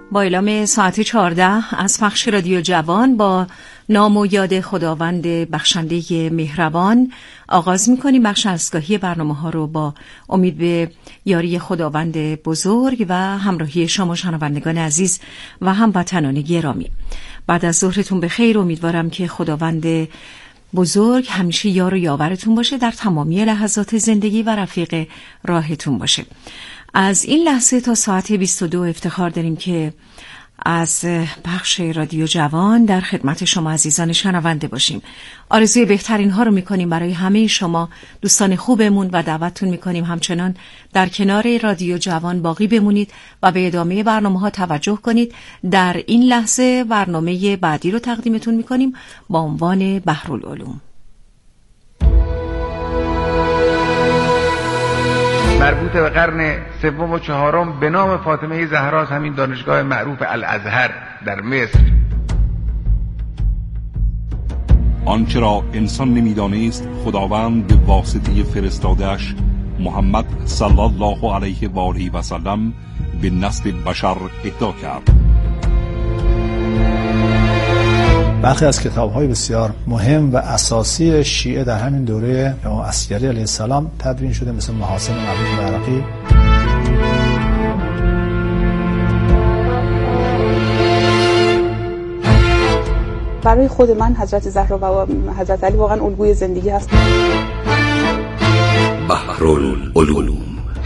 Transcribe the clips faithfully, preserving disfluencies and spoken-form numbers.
با اعلام ساعت چهارده از پخش رادیو جوان با نام و یاد خداوند بخشنده مهربان آغاز می‌کنیم بخش دستگاهی برنامه‌ها رو با امید به یاری خداوند بزرگ و همراهی شما شنوندگان عزیز و هموطنان گرامی. بعد از ظهرتون بخیر، امیدوارم که خداوند بزرگ همیشه یار و یاورتون باشه، در تمامی لحظات زندگی و رفیق راهتون باشه. از این لحظه تا ساعت بیست و دو افتخار داریم که از بخش رادیو جوان در خدمت شما عزیزان شنونده باشیم. آرزوی بهترین ها رو میکنیم برای همه شما دوستان خوبمون و دعوتتون میکنیم همچنان در کنار رادیو جوان باقی بمونید و به ادامه برنامه ها توجه کنید. در این لحظه برنامه بعدی رو تقدیمتون میکنیم با عنوان بحرالعلوم. مربوط به قرن سوم و چهارم به نام فاطمه زهرا، همین دانشگاه معروف الازهر در مصر. آنچه را انسان نمی‌دانست خداوند به واسطه فرستاده‌اش محمد صلی الله علیه و آله و سلم به نسل بشر اهدا کرد. برخی از کتاب‌های بسیار مهم و اساسی شیعه در همین دوره امام عسکری علیه السلام تدوین شده، مثل محاسن مربوط به عراقی. برای خود من حضرت زهرا و حضرت علی واقعا الگوی زندگی هست. بحرالعلوم.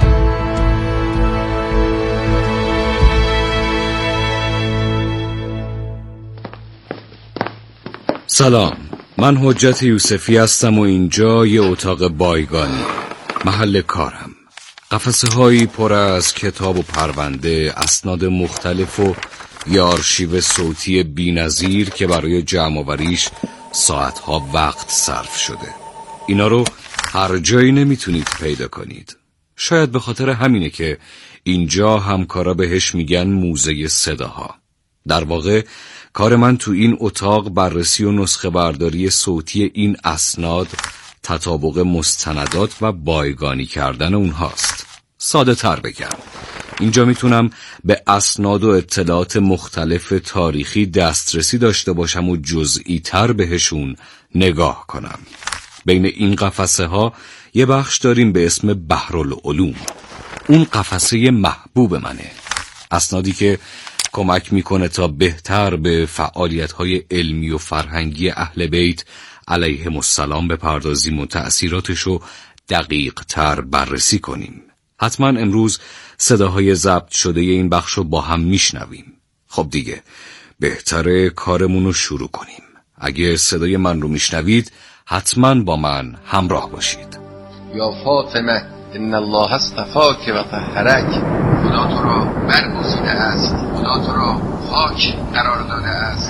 سلام، من حجت یوسفی هستم و اینجا یه اتاق بایگانی، محل کارم. قفسه هایی پر از کتاب و پرونده، اسناد مختلف و یه آرشیو صوتی بی‌نظیر که برای جمع آوریش ساعتها وقت صرف شده. اینا رو هر جایی نمیتونید پیدا کنید. شاید به خاطر همینه که اینجا همکارا بهش میگن موزه صداها. در واقع کار من تو این اتاق بررسی و نسخه برداری صوتی این اسناد، تطابق مستندات و بایگانی کردن اونهاست. ساده تر بگم، اینجا میتونم به اسناد و اطلاعات مختلف تاریخی دسترسی داشته باشم و جزئی تر بهشون نگاه کنم. بین این قفسه ها یه بخش داریم به اسم بحرالعلوم. اون قفسه محبوب منه، اسنادی که کمک میکنه تا بهتر به فعالیت‌های علمی و فرهنگی اهل بیت علیهم السلام بپردازیم و تأثیراتشو دقیق تر بررسی کنیم. حتما امروز صداهای ضبط شده این بخشو با هم میشنویم. خب دیگه بهتره کارمونو شروع کنیم. اگه صدای من رو میشنوید حتما با من همراه باشید. یا فاطمه ان الله اصطفاک و طهرک، خدا تو را برگزیده است، خدا تو را پاک قرار داده است.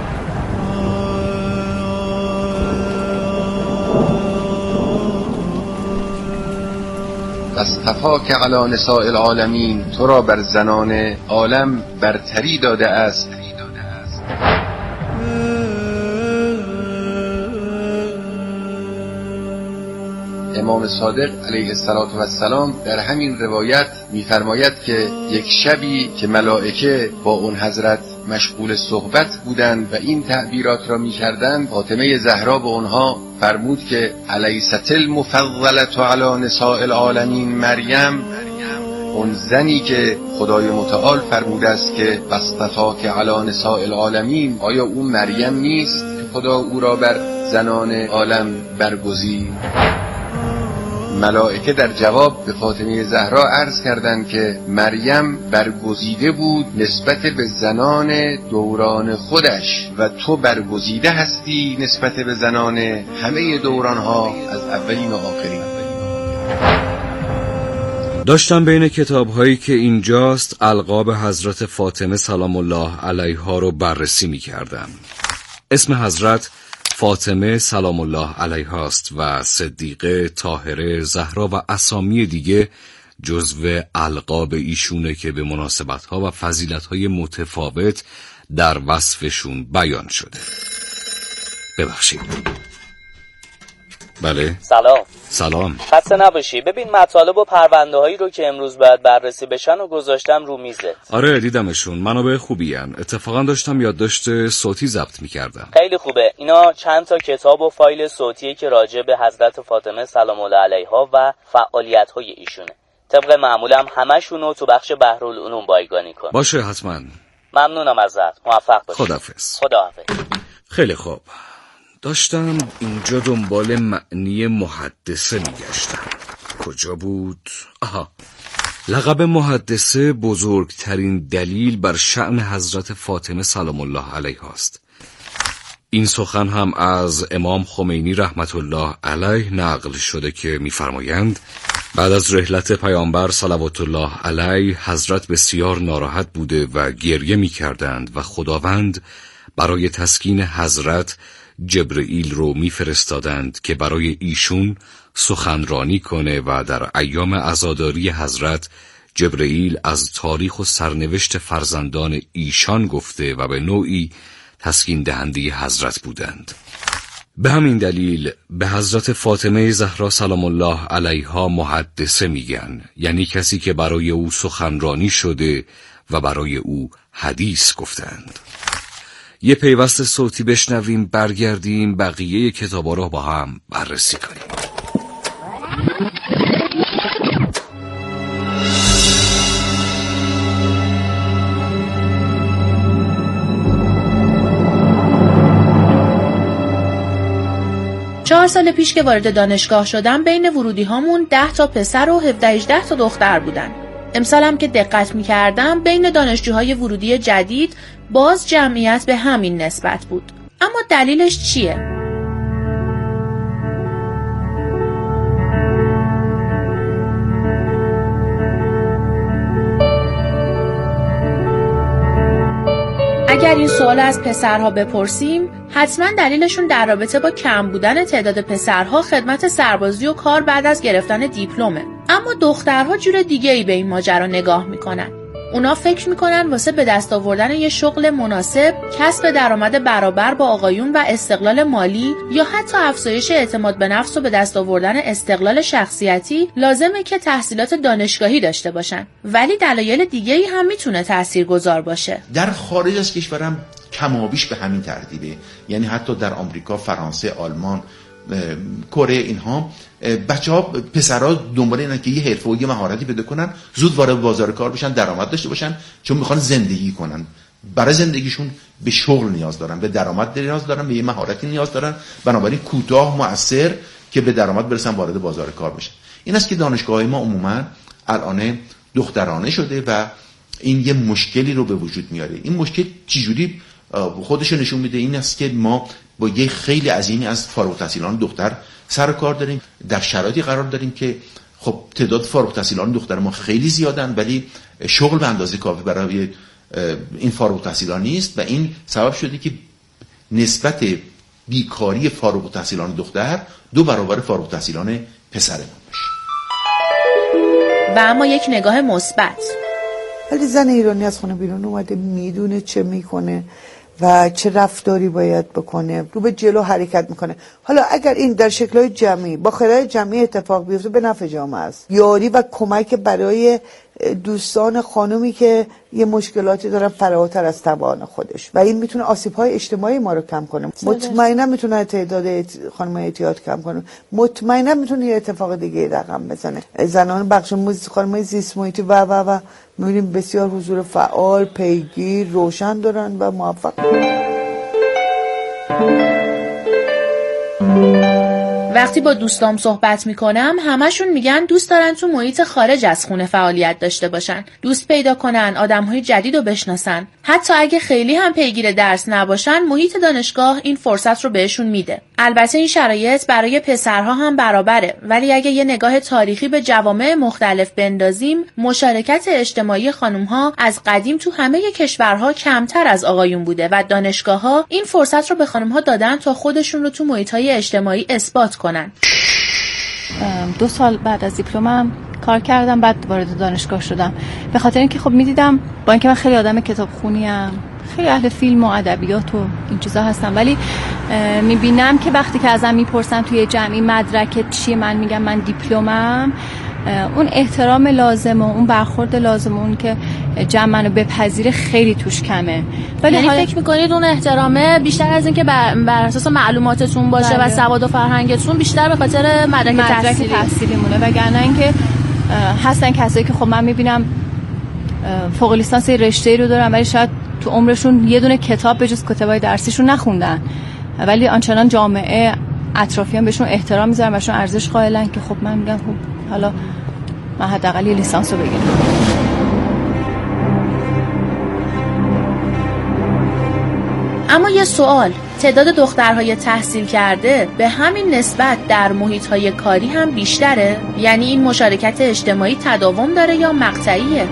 اصطفاک علی نساء العالمین، تو را بر زنان عالم برتری داده است. امام صادق علیه السلام در همین روایت می‌فرماید که یک شبی که ملائکه با اون حضرت مشغول صحبت بودند و این تعبیرات را می‌کردند، فاطمه زهرا به اونها فرمود که الیست المفضلة علی نساء العالمین مریم، اون زنی که خدای متعال فرموده است که اصطفاک علی نساء العالمین، آیا اون مریم نیست که خدا او را بر زنان عالم برگزید؟ ملائکه در جواب به فاطمه زهرا عرض کردند که مریم برگزیده بود نسبت به زنان دوران خودش و تو برگزیده هستی نسبت به زنان همه دورانها از اولین و آخرین. داشتم بین کتاب‌هایی که اینجاست القاب حضرت فاطمه سلام الله علیها رو بررسی می‌کردم. اسم حضرت فاطمه سلام الله علیها است و صدیقه، طاهره، زهرا و اسامی دیگه جزو القاب ایشونه که به مناسبت‌ها و فضیلت‌های متفاوت در وصفشون بیان شده. ببخشید. بله؟ سلام. سلام. خسته نباشی. ببین مطالب و پرونده‌هایی رو که امروز باید بررسی بشن و گذاشتم رو میزت. آره دیدمشون، منابع خوبی ان. اتفاقا داشتم یادداشت صوتی ضبط می‌کردم. خیلی خوبه. اینا چند تا کتاب و فایل صوتی که راجع به حضرت فاطمه سلام الله علیها و فعالیت‌های ایشونه. طبق معمولم همشون رو تو بخش بحرالعلوم بایگانی کن. باشه حتما. ممنونم ازت. موفق باشی. خداحافظ. خداحافظ. خیلی خوب. داشتم اینجا دنبال معنی محدثه میگشتم. کجا بود؟ آها. لقب محدثه بزرگترین دلیل بر شأن حضرت فاطمه سلام الله علیها است. این سخن هم از امام خمینی رحمت الله علیه نقل شده که می‌فرمایند بعد از رحلت پیامبر صلوات الله علیه حضرت بسیار ناراحت بوده و گریه می‌کردند و خداوند برای تسکین حضرت جبرئیل رو میفرستادند که برای ایشون سخنرانی کنه و در ایام عزاداری حضرت جبرئیل از تاریخ و سرنوشت فرزندان ایشان گفته و به نوعی تسکین دهنده حضرت بودند. به همین دلیل به حضرت فاطمه زهرا سلام الله علیها محدثه میگن، یعنی کسی که برای او سخنرانی شده و برای او حدیث گفتند. یه پیوست صوتی بشنویم، برگردیم بقیه کتابا رو با هم بررسی کنیم. چهار سال پیش که وارد دانشگاه شدم بین ورودی هامون ده تا پسر و هفده هجده تا دختر بودن. امسال هم که دقت می کردم بین دانشجوهای ورودی جدید باز جمعیت به همین نسبت بود. اما دلیلش چیه؟ اگر این سوال از پسرها بپرسیم حتما دلیلشون در رابطه با کم بودن تعداد پسرها خدمت سربازی و کار بعد از گرفتن دیپلمه. اما دخترها جور دیگه‌ای به این ماجرا نگاه میکنن. اونا فکر میکنن واسه به دست آوردن یه شغل مناسب، کسب درآمد برابر با آقایون و استقلال مالی یا حتی افزایش اعتماد به نفس و به دست آوردن استقلال شخصیتی لازمه که تحصیلات دانشگاهی داشته باشن. ولی دلایل دیگه‌ای هم میتونه تاثیرگذار باشه. در خارج از کشورم کمابیش به همین ترتیبه، یعنی حتی در آمریکا، فرانسه، آلمان، کره، اینها بچه‌ها پسرها دنبال اینن که یه حرفه و یه مهارتی پیدا کنن، زود وارد بازار کار بشن، درآمد داشته باشن، چون میخوان زندگی کنن. برای زندگیشون به شغل نیاز دارن، به درآمد نیاز دارن، به یه مهارتی نیاز دارن، بنابراین کوتاه مؤثر که به درآمد برسن، وارد بازار کار بشن. این است که دانشگاه‌های ما عموما الان دخترانه شده و این یه مشکلی رو به وجود میاره. این مشکل چجوری خودش نشون میده؟ این است که ما با یه خیلی عظیمی از فارغ التحصیلان دختر سر کار داریم، در شرایطی قرار داریم که خب تعداد فارغ التحصیلان دختر ما خیلی زیادن ولی شغل به اندازه کافی برای این فارغ التحصیلان نیست و این سبب شده که نسبت بیکاری فارغ التحصیلان دختر دو برابر فارغ التحصیلان پسر ما باشه. و اما یک نگاه مثبت، ولی زن ایرانی از خونه بیرون اومده، میدونه چه میکنه و چه رفتاری باید بکنه، رو به جلو حرکت میکنه. حالا اگر این در شکل‌های جمعی با خیرای جمعی اتفاق بیفته به نفع جامعه است. یاری و کمک برای دوستان خانومی که یه مشکلاتی دارن فراتر از توان خودش و این میتونه آسیب‌های اجتماعی ما رو کم کنه. مطمئنا میتونه تعداد خانم‌های اعتیاد کم کنه. مطمئنا میتونه یه اتفاق دیگه رقم بزنه. زنان بخش موزیک، خانم‌های زیست محیطی و و و می‌بینیم بسیار حضور فعال، پیگیر، روشن دارن و موفق. وقتی با دوستام صحبت میکنم همشون میگن دوست دارن تو محیط خارج از خونه فعالیت داشته باشن، دوست پیدا کنن، آدمهای جدید رو بشناسن. حتی اگه خیلی هم پیگیر درس نباشن محیط دانشگاه این فرصت رو بهشون میده. البته این شرایط برای پسرها هم برابره، ولی اگه یه نگاه تاریخی به جوامع مختلف بندازیم مشارکت اجتماعی خانم‌ها از قدیم تو همه کشورها کمتر از آقایون بوده و دانشگاه‌ها این فرصت رو به خانم‌ها دادن تا خودشون رو تو محیط‌های اجتماعی اثبات کنن. دو سال بعد از دیپلمم کار کردم، بعد وارد دانشگاه شدم به خاطر اینکه خب میدیدم با اینکه من خیلی آدم کتابخونیم، خیلی اهل فیلم و ادبیات و این چیزا هستم، ولی میبینم که وقتی که ازم میپرسن توی جمعی مدرکت چیه، من میگم من دیپلمم، اون احترام لازم و اون برخورد لازم و اون که جمع منو بپذیره خیلی توش کمه. ولی یعنی حالا... فکر میکنید اون احترامه بیشتر از این که بر, بر اساس معلوماتتون باشه بله. و سواد و فرهنگتون بیشتر به خاطر مدرک, مدرک تحصیلی تحصیلی مونه، وگرنه اینکه هستن کسایی که خب من میبینم فوق لیسانس رشته‌ای رو دارن ولی شاید تو عمرشون یه دونه کتاب به جز کتابای درسیشون نخوندن، ولی آنچنان جامعه اطرافیان بهشون احترام میذارن، بهشون ارزش قائلن که خب من میگم خب حالا من حداقل یه لیسانس رو بگیرم. اما یه سوال، تعداد دخترهای تحصیل کرده به همین نسبت در محیط‌های کاری هم بیشتره؟ یعنی این مشارکت اجتماعی تداوم داره یا مقطعیه؟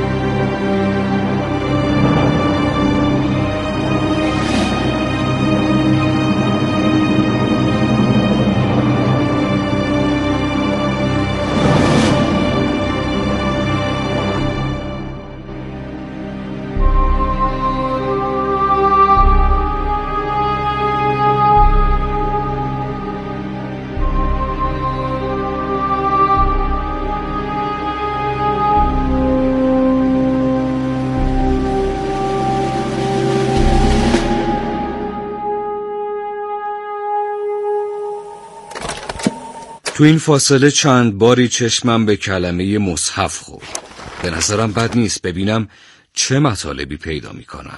تو این فاصله چند باری چشمم به کلمه مصحف خورد. به نظرم بد نیست ببینم چه مطالبی پیدا میکنم.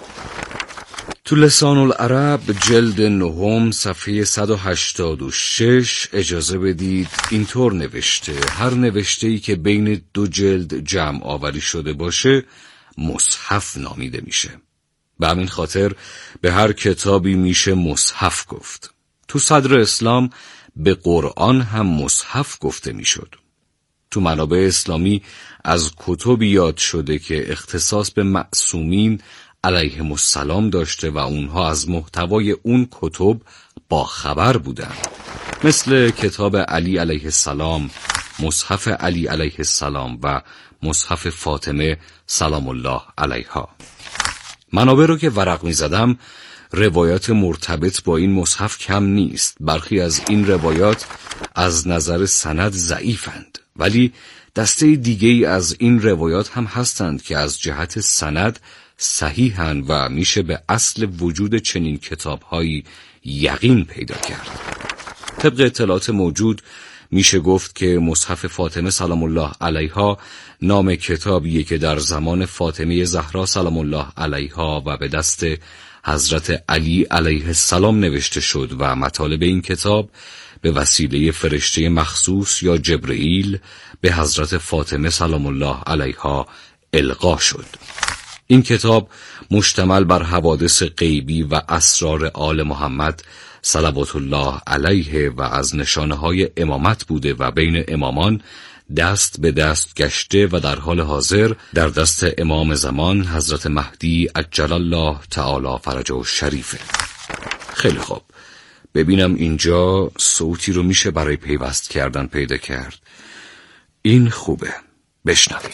تو لسان العرب جلد نهم صفحه صد و هشتاد و شش اجازه بدید اینطور نوشته: هر نوشته‌ای که بین دو جلد جمع آوری شده باشه مصحف نامیده میشه. به همین خاطر به هر کتابی میشه مصحف گفت. تو صدر اسلام به قرآن هم مصحف گفته میشد. تو منابع اسلامی از کتبی یاد شده که اختصاص به معصومین علیهم السلام داشته و اونها از محتوای اون کتب با خبر بودن، مثل کتاب علی علیه السلام، مصحف علی علیه السلام و مصحف فاطمه سلام الله علیها. منابع رو که ورق می زدم روایات مرتبط با این مصحف کم نیست. برخی از این روایات از نظر سند ضعیفند، ولی دسته دیگه‌ای از این روایات هم هستند که از جهت سند صحیحند و میشه به اصل وجود چنین کتاب‌هایی یقین پیدا کرد. طبق اطلاعات موجود میشه گفت که مصحف فاطمه سلام الله علیها نام کتابیه که در زمان فاطمه زهرا سلام الله علیها و به دست حضرت علی علیه السلام نوشته شد و مطالب این کتاب به وسیله فرشته مخصوص یا جبرئیل به حضرت فاطمه سلام الله علیها القا شد. این کتاب مشتمل بر حوادث غیبی و اسرار آل محمد صلوات الله علیه و از نشانه‌های امامت بوده و بین امامان دست به دست گشته و در حال حاضر در دست امام زمان حضرت مهدی عجل الله تعالی فرجه الشریفه. خیلی خوب، ببینم اینجا صوتی رو میشه برای پیوست کردن پیدا کرد. این خوبه، بشنویم.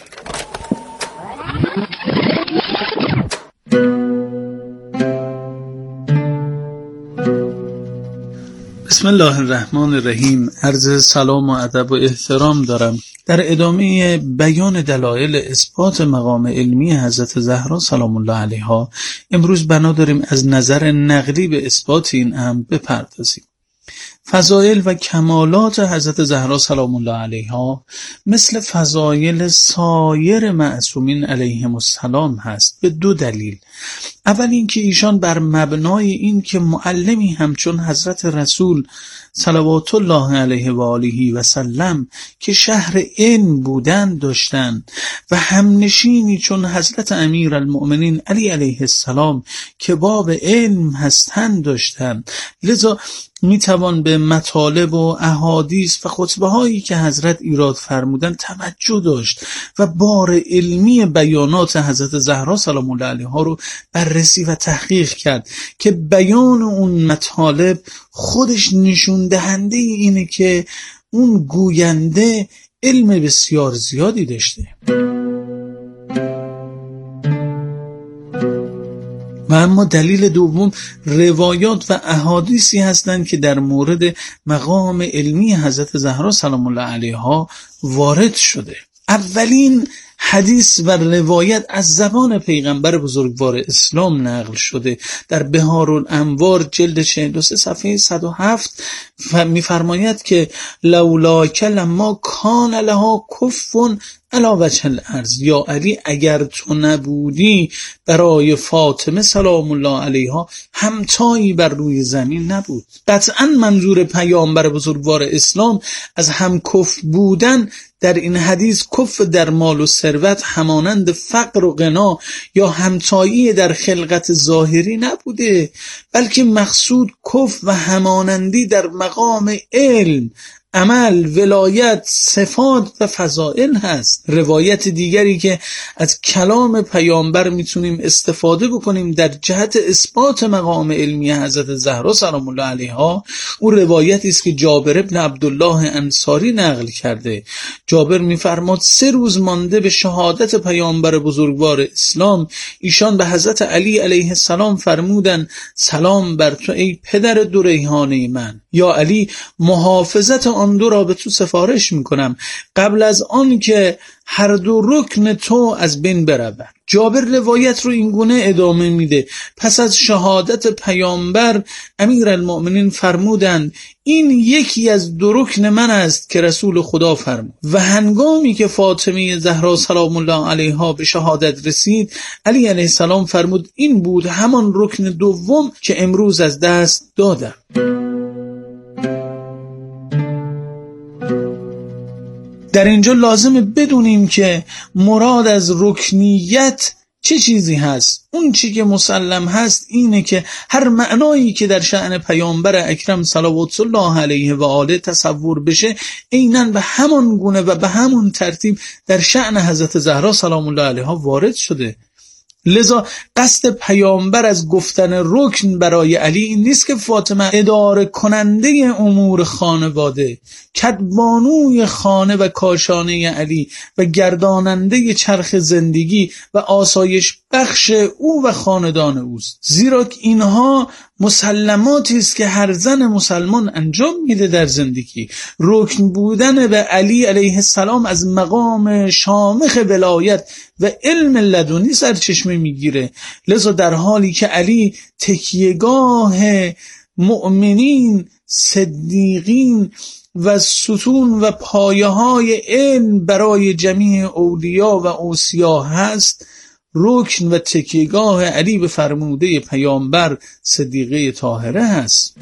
بسم الله الرحمن الرحیم. عرض سلام و ادب و احترام دارم. در ادامه بیان دلایل اثبات مقام علمی حضرت زهرا سلام الله علیها امروز بنا داریم از نظر نقلی به اثبات این امر بپردازیم. فضایل و کمالات حضرت زهرا سلام الله علیها مثل فضایل سایر معصومین علیهم السلام هست به دو دلیل. اول اینکه ایشان بر مبنای این که معلمی همچون حضرت رسول صلوات الله علیه و آله و سلم که شهر علم بودن داشتن و همنشینی چون حضرت امیر المؤمنین علی علیه السلام که باب علم هستند داشتن، لذا میتوان به مطالب و احادیث و خطبه هایی که حضرت ایراد فرمودن توجه داشت و بار علمی بیانات حضرت زهرا سلام الله علیها رو بررسی و تحقیق کرد که بیان اون مطالب خودش نشون دهنده اینه که اون گوینده علم بسیار زیادی داشته. و اما دلیل دوم روایات و احادیثی هستند که در مورد مقام علمی حضرت زهرا سلام الله علیها وارد شده. اولین حدیث و روایت از زبان پیغمبر بزرگوار اسلام نقل شده. در بهارالانوار جلد چهل و سه صفحه صد و هفت می‌فرماید که لولاک لما کان لها کفون علی وجه الارض، یا علی اگر تو نبودی برای فاطمه سلام الله علیها همتایی بر روی زمین نبود. قطعا منظور پیامبر بزرگوار اسلام از همکف بودن در این حدیث کف در مال و ثروت همانند فقر و غنا یا همتایی در خلقت ظاهری نبوده، بلکه مقصود کف و همانندی در مقام علم، عمل، ولایت، صفات و فضائل هست. روایت دیگری که از کلام پیامبر میتونیم استفاده بکنیم در جهت اثبات مقام علمی حضرت زهرا سلام الله علیها، اون روایتی است که جابر ابن عبدالله انصاری نقل کرده. جابر میفرماد سه روز مانده به شهادت پیامبر بزرگوار اسلام، ایشان به حضرت علی علیه السلام فرمودند سلام بر تو ای پدر دو ریحانه من. یا علی، محافظت آن دو را به تو سفارش میکنم قبل از آن که هر دو رکن تو از بین برود. جابر روایت رو این گونه ادامه میده. پس از شهادت پیامبر امیرالمؤمنین فرمودند این یکی از دو رکن من است که رسول خدا فرمود. و هنگامی که فاطمه زهرا سلام الله علیها به شهادت رسید، علی علیه السلام فرمود این بود همان رکن دوم که امروز از دست دادم. در اینجا لازمه بدونیم که مراد از رکنیت چه چیزی هست. اون چی که مسلم هست اینه که هر معنایی که در شأن پیامبر اکرم صلوات الله علیه و آله تصور بشه عیناً به همان گونه و به همون ترتیب در شأن حضرت زهرا سلام الله علیها وارد شده. لذا قصد پیامبر از گفتن رکن برای علی این نیست که فاطمه اداره کننده امور خانواده، کدبانوی خانه و کاشانه علی و گرداننده چرخ زندگی و آسایش بخش او و خاندان اوست. زیرا اینها مسلماتی است که هر زن مسلمان انجام میده در زندگی. رکن بودن به علی علیه السلام از مقام شامخ ولایت و علم لدنی سرچشمه میگیره. لذا در حالی که علی تکیهگاه مؤمنین، صدیقین و ستون و پایه های علم برای جمیع اولیا و اوصیا هست، رکن و تکیهگاه علی به فرموده پیامبر صدیقه طاهره هست.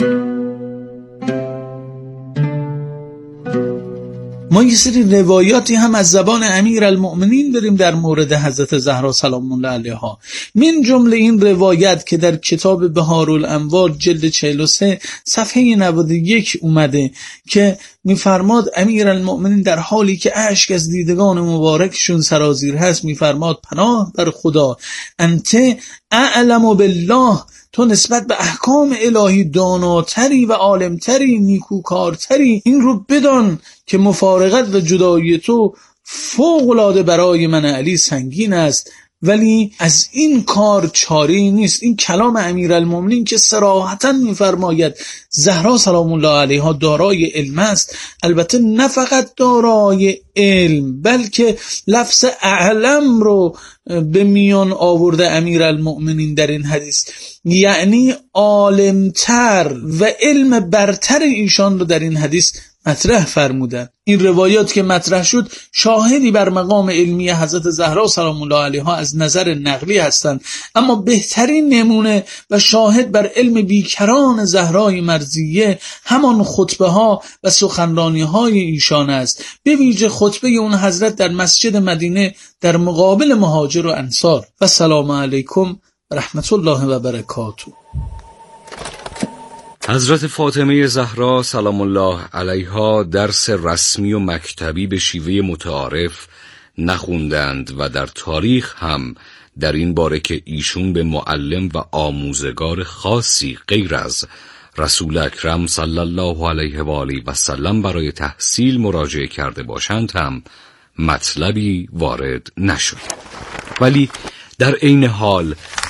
ما یه سری روایاتی هم از زبان امیرالمؤمنین داریم در مورد حضرت زهرا سلام الله علیها. من جمله این روایت که در کتاب بهارالانوار جلد چهل و سه صفحه نود و یک اومده که میفرماد امیرالمؤمنین در حالی که اشک از دیدگان مبارکشون سرازیر هست میفرماد پناه بر خدا، انت اعلم بالله، تو نسبت به احکام الهی داناتری و عالمتری، نیکوکارتری. این رو بدان که مفارقت و جدایی تو فوق‌العاده برای من علی سنگین است، ولی از این کار چاره‌ای نیست. این کلام امیرالمؤمنین که صراحتاً می‌فرماید زهرا سلام الله علیها دارای علم است، البته نه فقط دارای علم بلکه لفظ اعلم رو به میان آورده امیرالمؤمنین در این حدیث، یعنی عالمتر و علم برتر ایشان رو در این حدیث مطرح فرمودن. این روایات که مطرح شد شاهدی بر مقام علمی حضرت زهرا سلام الله علیها از نظر نقلی هستند، اما بهترین نمونه و شاهد بر علم بیکران زهرای مرضیه همان خطبه ها و سخنرانی های ایشان است، به ویژه خطبه اون حضرت در مسجد مدینه در مقابل مهاجر و انصار. و سلام علیکم رحمت الله و برکاته. حضرت فاطمه زهرا سلام الله علیها درس رسمی و مکتبی به شیوه متعارف نخوندند و در تاریخ هم در این باره که ایشون به معلم و آموزگار خاصی غیر از رسول اکرم صلی الله علیه و آله و سلم برای تحصیل مراجعه کرده باشند هم مطلبی وارد نشد. ولی در عین حال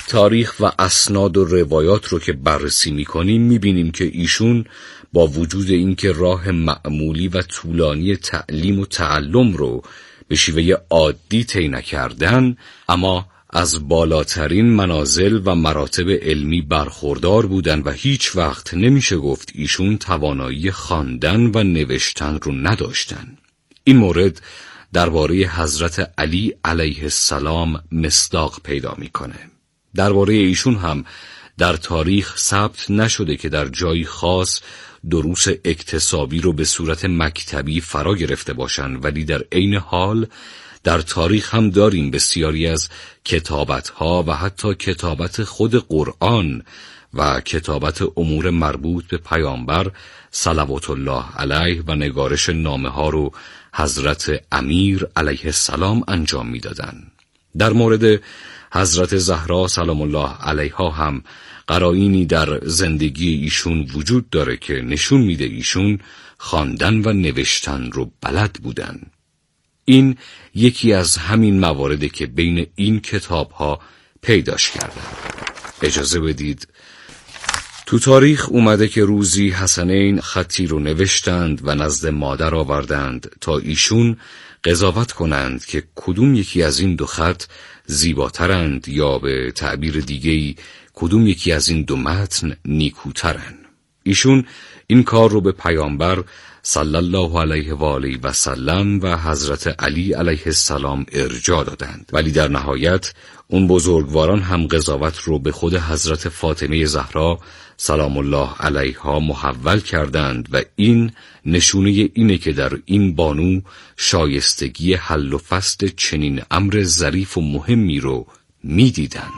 تاریخ و اسناد و روایات رو که بررسی می‌کنیم می‌بینیم که ایشون با وجود اینکه راه معمولی و طولانی تعلیم و تعلم رو به شیوه عادی طی نکردن، اما از بالاترین منازل و مراتب علمی برخوردار بودن و هیچ وقت نمیشه گفت ایشون توانایی خواندن و نوشتن رو نداشتن. این مورد درباره حضرت علی علیه السلام مصداق پیدا میکنه. درباره ایشون هم در تاریخ ثبت نشده که در جایی خاص دروس اکتسابی رو به صورت مکتبی فرا گرفته باشن، ولی در عین حال در تاریخ هم داریم بسیاری از کتابت‌ها و حتی کتابت خود قرآن و کتابت امور مربوط به پیامبر صلوات الله علیه و نگارش نامه ها رو حضرت امیر علیه السلام انجام میدادن. در مورد حضرت زهرا سلام الله علیها هم قرائنی در زندگی ایشون وجود داره که نشون میده ایشون خواندن و نوشتن رو بلد بودن. این یکی از همین مواردی که بین این کتاب ها پیداش کردن. اجازه بدید تو تاریخ اومده که روزی حسنین خطی رو نوشتند و نزد مادر آوردند تا ایشون قضاوت کنند که کدوم یکی از این دو خط زیباترند یا به تعبیر دیگه‌ای کدوم یکی از این دو متن نیکوترند. ایشون این کار رو به پیامبر صلی الله علیه و آله و سلم و حضرت علی علیه السلام ارجاع دادند، ولی در نهایت اون بزرگواران هم قضاوت رو به خود حضرت فاطمه زهرا سلام الله علیها محول کردند و این نشونه اینه که در این بانو شایستگی حل و فصل چنین امر ظریف و مهمی رو می‌دیدند.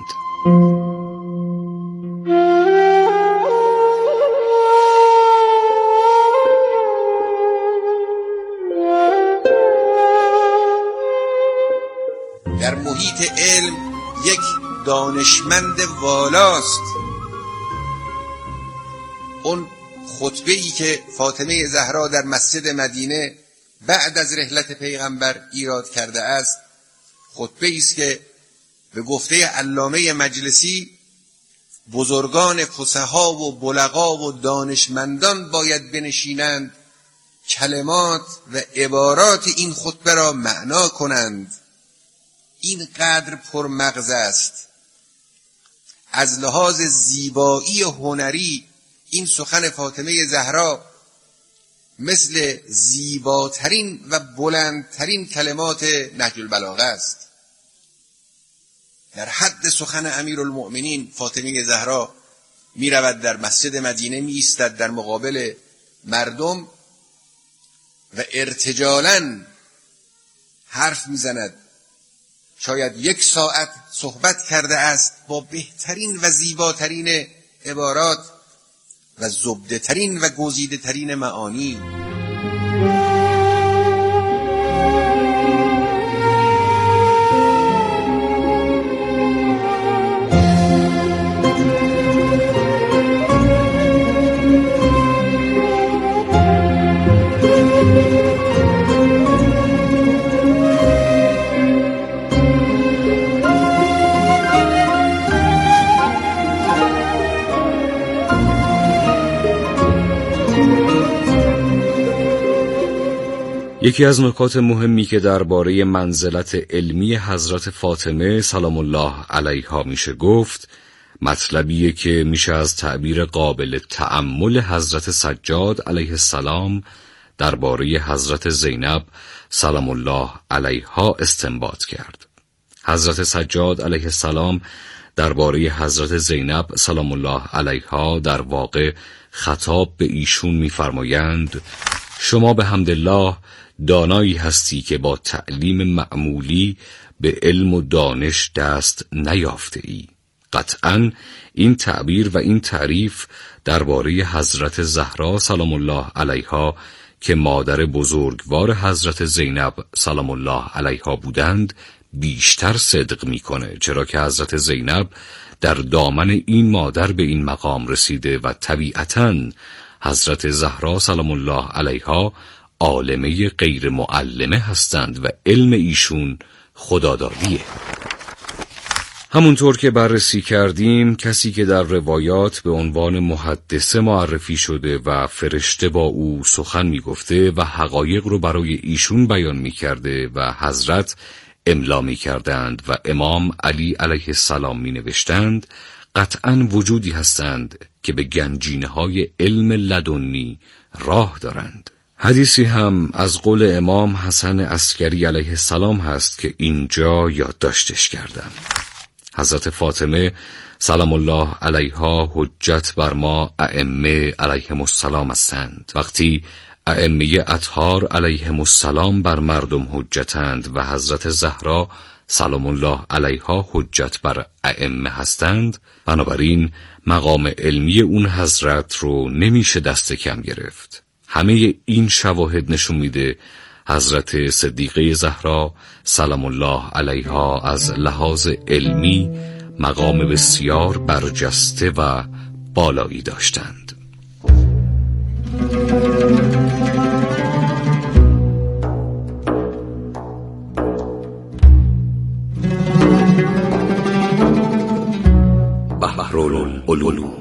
در محیط علم یک دانشمند والاست. اون خطبه‌ای که فاطمه زهرا در مسجد مدینه بعد از رحلت پیغمبر ایراد کرده است، خطبه‌ای است که به گفته علامه مجلسی بزرگان فصحا و بلغا و دانشمندان باید بنشینند کلمات و عبارات این خطبه را معنا کنند. این قدر پرمغز است. از لحاظ زیبایی هنری این سخن فاطمه زهرا مثل زیباترین و بلندترین کلمات نهج البلاغه است. در حد سخن امیرالمؤمنین فاطمه زهرا می رود در مسجد مدینه، می ایستد در مقابل مردم و ارتجالاً حرف می زند. شاید یک ساعت صحبت کرده است با بهترین و زیباترین عبارات و زبده ترین و گزیده ترین معانی. یکی از نکات مهمی که درباره منزلت علمی حضرت فاطمه سلام الله علیها میشه گفت، مطلبیه که میشه از تعبیر قابل تأمل حضرت سجاد علیه السلام درباره حضرت زینب سلام الله علیها استنباط کرد. حضرت سجاد علیه السلام درباره حضرت زینب سلام الله علیها در واقع خطاب به ایشون میفرمایند: شما به حمدالله دانایی هستی که با تعلیم معمولی به علم و دانش دست نیافته ای. قطعاً این تعبیر و این تعریف درباره حضرت زهرا سلام الله علیها که مادر بزرگوار حضرت زینب سلام الله علیها بودند بیشتر صدق میکنه، چرا که حضرت زینب در دامن این مادر به این مقام رسیده و طبیعتاً حضرت زهرا سلام الله علیها عالمه غیر معلمه هستند و علم ایشون خدادادیه. همونطور که بررسی کردیم، کسی که در روایات به عنوان محدثه معرفی شده و فرشته با او سخن می گفته و حقایق رو برای ایشون بیان می کرده و حضرت املا می کردند و امام علی علیه السلام می نوشتند، قطعاً وجودی هستند که به گنجینه های علم لدنی راه دارند. حدیثی هم از قول امام حسن عسکری علیه السلام هست که اینجا یادداشتش کردم. حضرت فاطمه سلام الله علیها حجت بر ما ائمه علیهم السلام هستند. وقتی ائمه اطهار علیهم السلام بر مردم حجتند و حضرت زهرا سلام الله علیها حجت بر ائمه هستند، بنابراین مقام علمی اون حضرت رو نمیشه دست کم گرفت. همه این شواهد نشون میده حضرت صدیقه زهرا سلام الله علیها از لحاظ علمی مقام بسیار برجسته و بالایی داشتند. بحرالعلوم.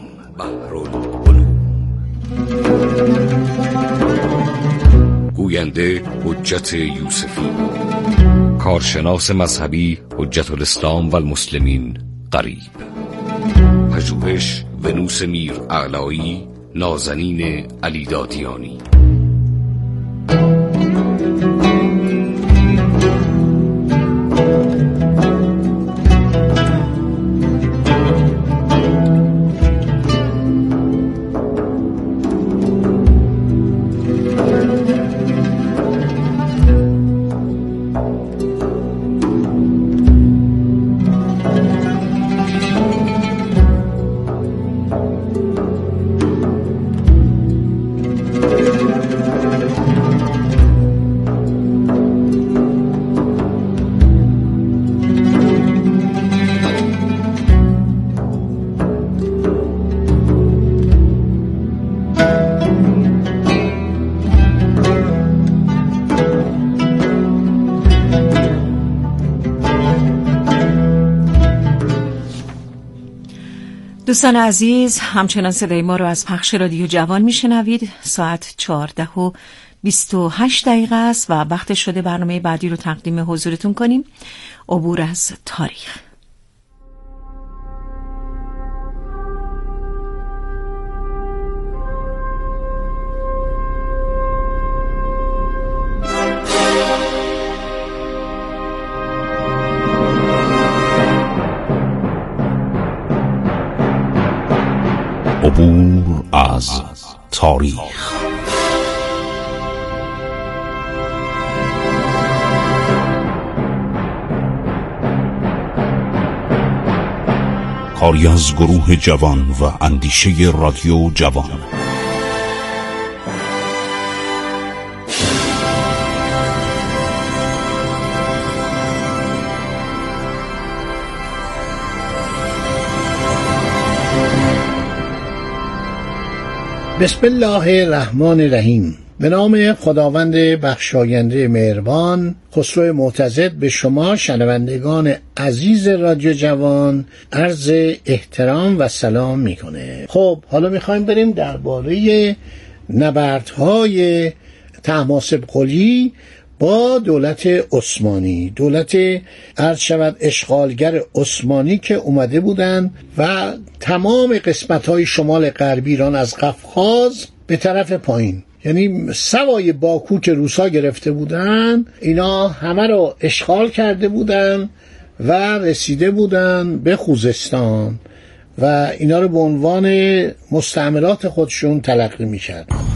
گوینده حجت یوسفی، کارشناس مذهبی حجت الاسلام و المسلمین قریب، پژوهش ونوس میر اعلایی، نازنین علی دادیانی. دوستان عزیز، همچنان صدای ما رو از پخش رادیو جوان میشنوید. ساعت چهارده و بیست و هشت دقیقه است و وقت شده برنامه بعدی رو تقدیم حضورتون کنیم. عبور از تاریخ. عبور از تاریخ. کاری از گروه جوان و اندیشه رادیو جوان. بسم الله الرحمن الرحیم. به نام خداوند بخشاینده مهربان. خسرو معتضد به شما شنوندگان عزیز رادیو جوان عرض احترام و سلام میکنه. خب حالا میخوایم بریم درباره نبردهای طهماسب قلی با دولت عثمانی، دولت عرض شود اشغالگر عثمانی که اومده بودن و تمام قسمت‌های شمال غربی ایران از قفقاز به طرف پایین، یعنی سوای باکو که روسا گرفته بودن، اینا همه رو اشغال کرده بودن و رسیده بودن به خوزستان و اینا رو به عنوان مستعمرات خودشون تلقی می‌کردن.